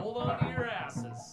hold on to your asses.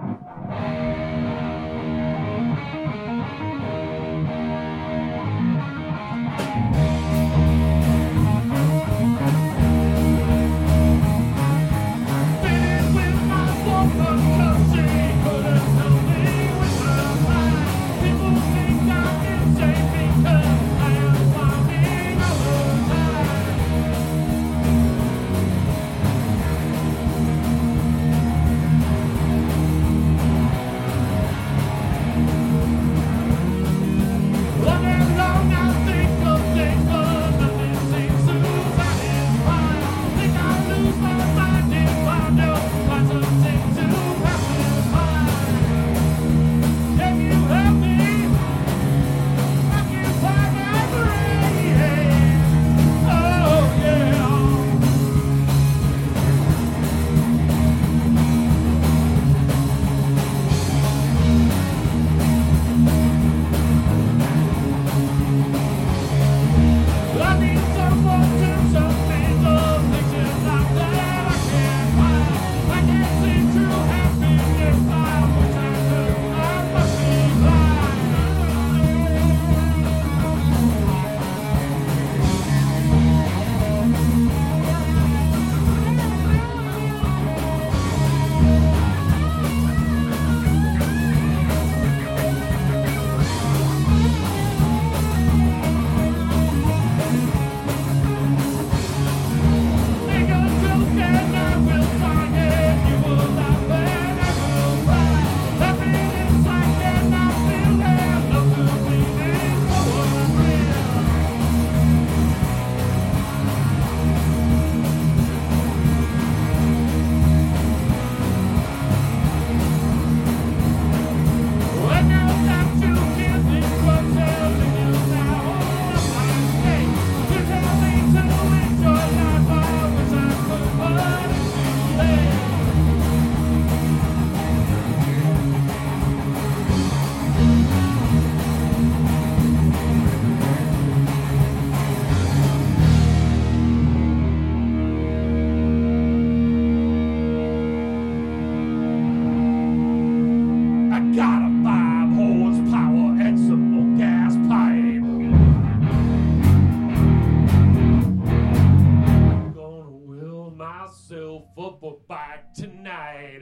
Football back tonight.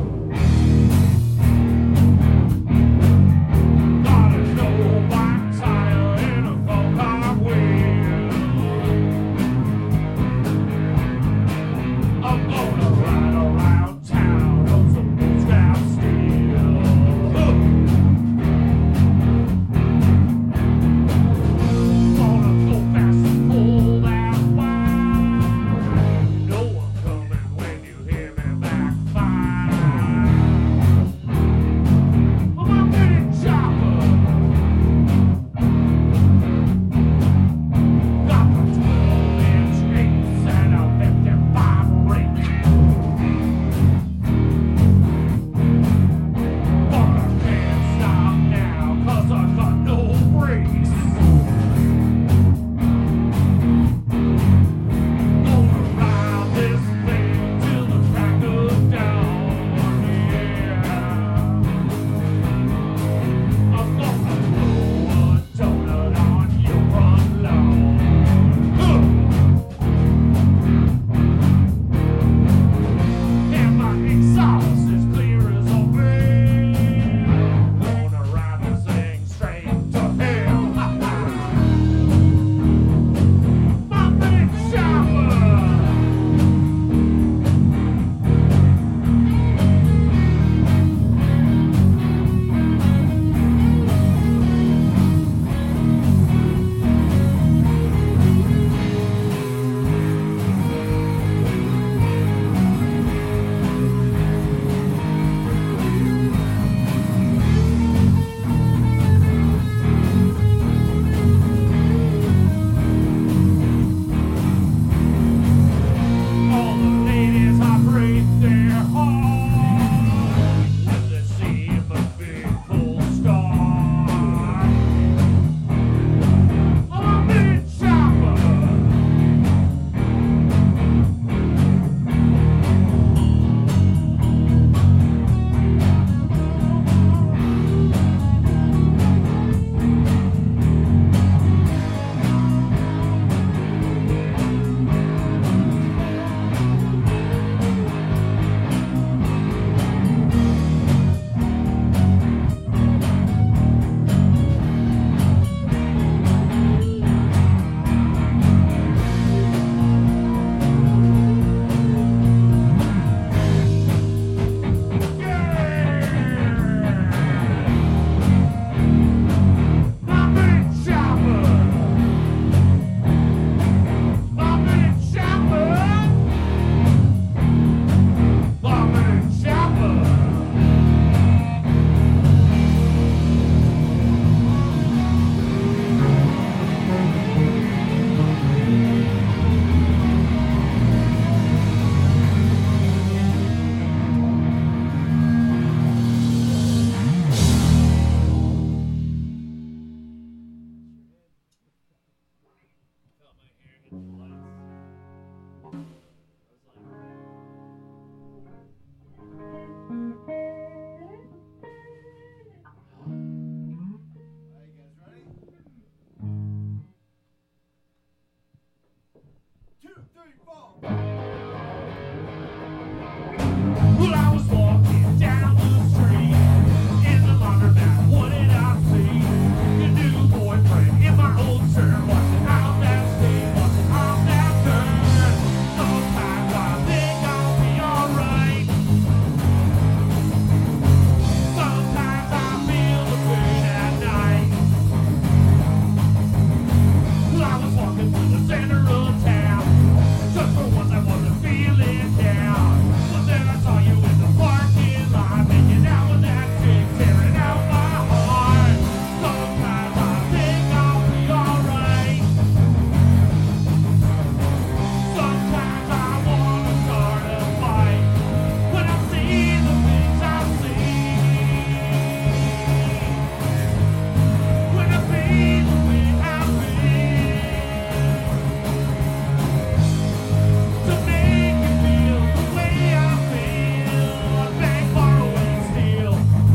Got a no black tire and a go-kart wheel. I'm gonna ride around town on some bootstrap steel. Gonna go fast and pull that wire. No one coming when you hear me back. Well, I was walking down the street in the laundromat. What did I see? Your new boyfriend in my old shirt, watching out that state, watching off that turn. Sometimes I think I'll be alright. Sometimes I feel the pain at night. Well, I was walking through the center of town. Just for once I wasn't feeling down. But then I saw you in the parking lot, making out with that chick, tearing out my heart. Sometimes I think I'll be alright. Sometimes I wanna start a fight when I see the things I see. When I feel the way I feel. To make you feel the way I feel, I beg, borrow, and steal.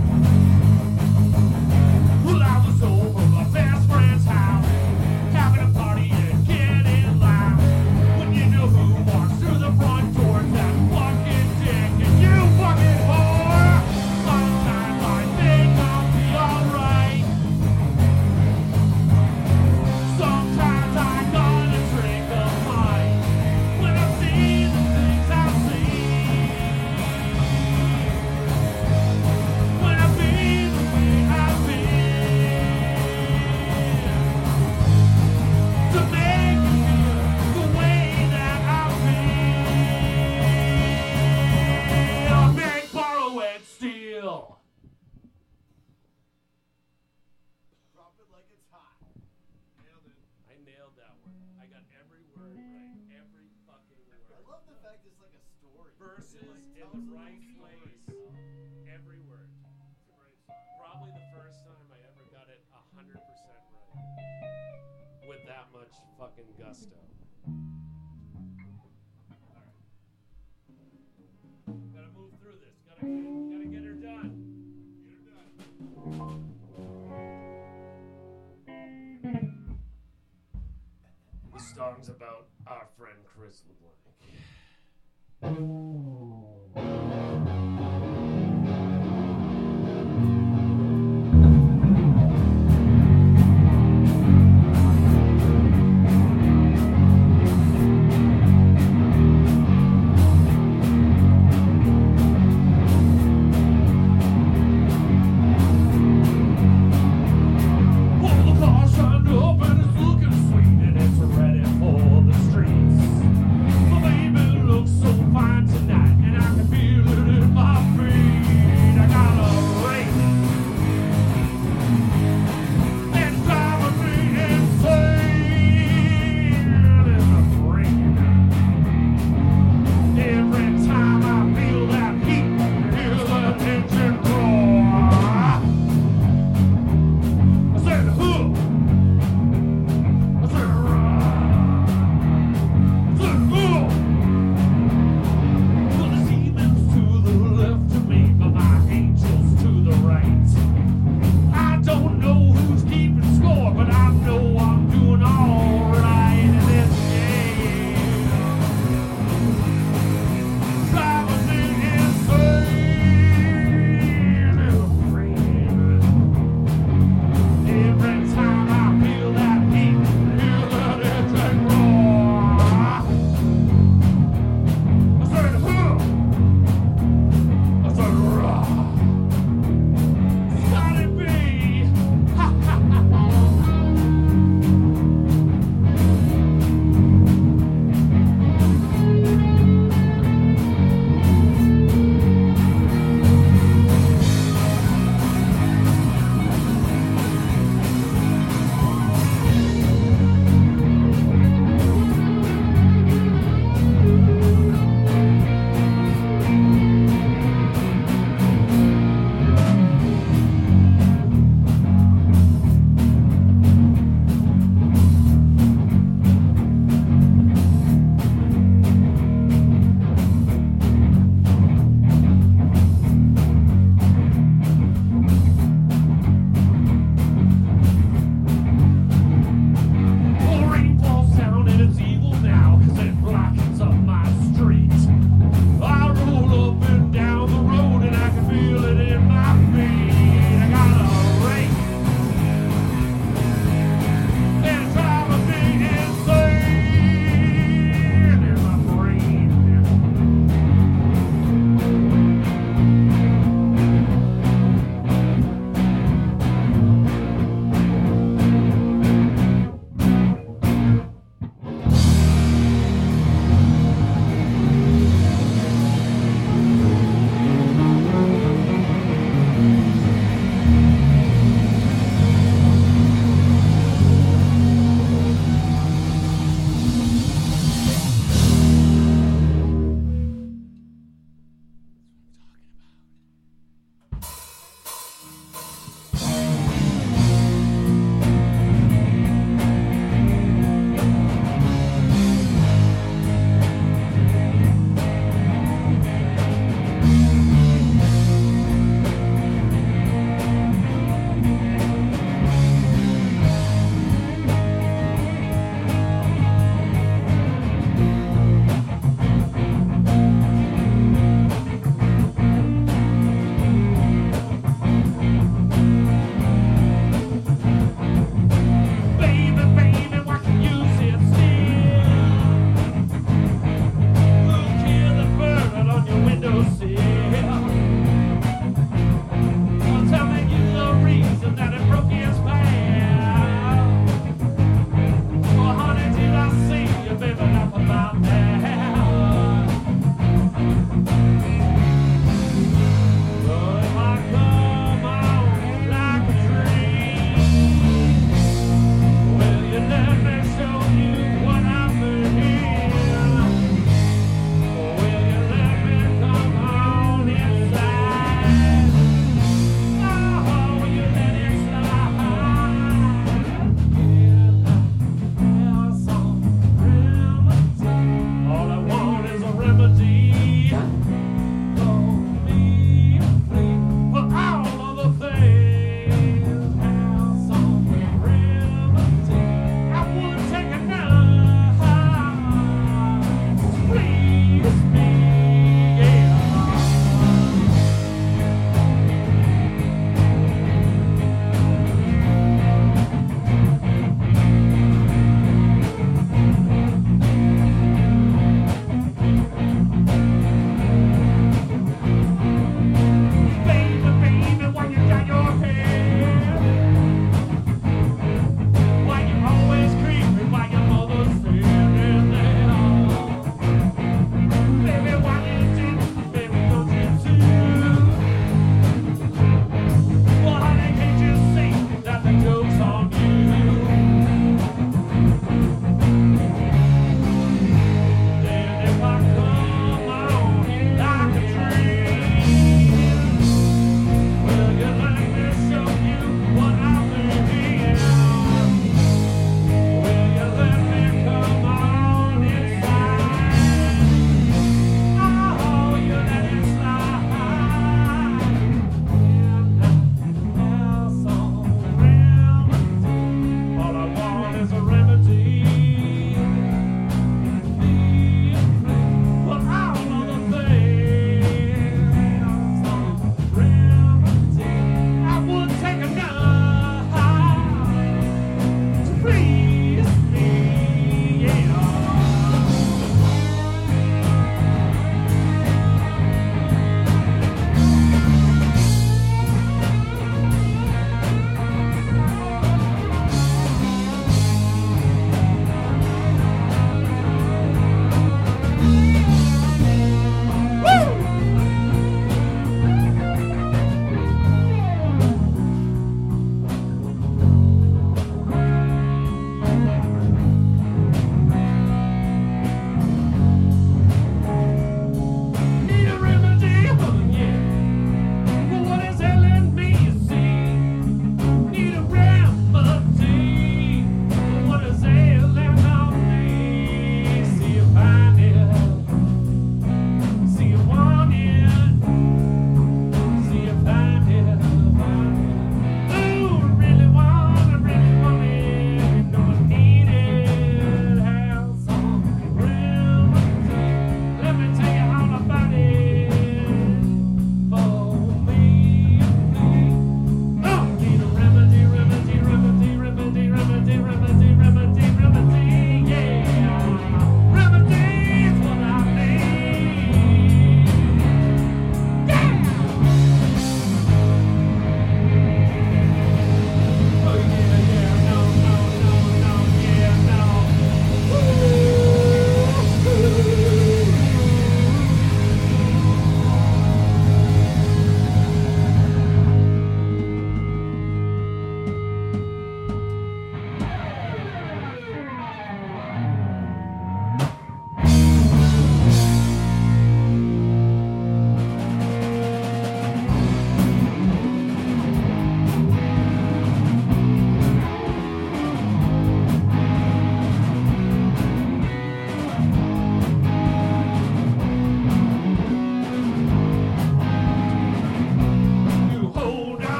Well, I was over my best friend's house, having a party and getting loud. When you knew who walks through the front door, that fucking dick and you fucking whore. Sometimes I think I'll be alright. Sometimes I gotta drink a pint when I see the things I see. When I feel the way I feel. To make you feel the way that I feel. Beg, borrow, and steal. Drop it like it's hot. Nailed it. I nailed that one. I got every word right. Every fucking I word. love the fact it's like a story. Verses It, like, in tells the a right little place. story. Every word. It's a great song. Probably the first time I ever got it 100% right. With that much fucking gusto. Alright. Gotta move through this. Gotta get her done. Get her done. The song's about our friend Chris LeBlanc. Well, the car's shined up and it's looking sweet and it's ready for the streets. My baby looks so fine tonight and I can feel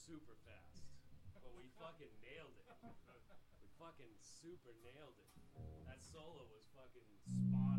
super fast, but we fucking nailed it. We fucking super nailed it. That solo was fucking spot